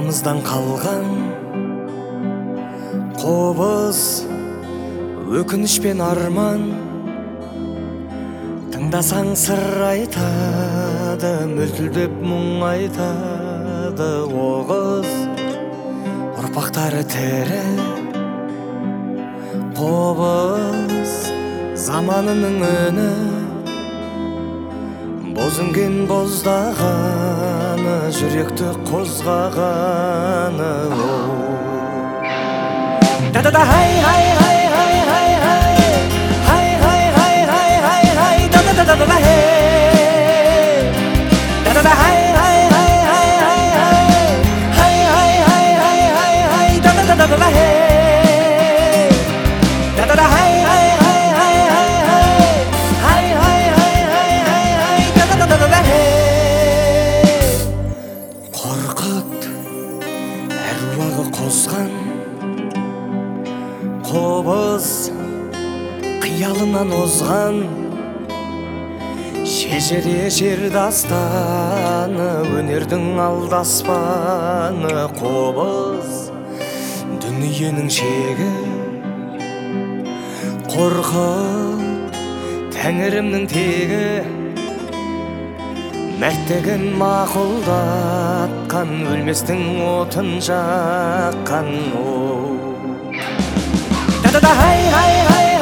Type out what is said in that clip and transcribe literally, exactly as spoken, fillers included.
атамыздан қалған қобыз, өкініш пен арман. Тыңдасаң сыр айтады, мөлтілдеп мұң айтады. Оғыз ұрпақтары тірі, қобыз заманының үні. Боз үнген боздағаны, жүректі қозғағаны. Да-да-да, хай, хай, хай, хай, хай, хай, хай, хай, хай, хай, хай, хай, да-да-да-да-да, хей. Да-да-да, хай, хай, хай, хай, хай, хай, хай, хай, хай, хай, хай, да-да-да-да-да, хей. Да-да-да, хай, хай, хай, хай, хай, хай, хай, хай, хай, хай, хай, да-да-да-да-да, хей. Қорқыт әруағы қозған қобыз, қиялынан озған шежіре жер дастаны, өнердің алдаспаны. Қобыз дүниенің шегі, қорқыт тәңірімнің тегі. Мәрттігін мақұлдатқан, өлместің отын жаққан. Да-да-да, хай, хай, хай,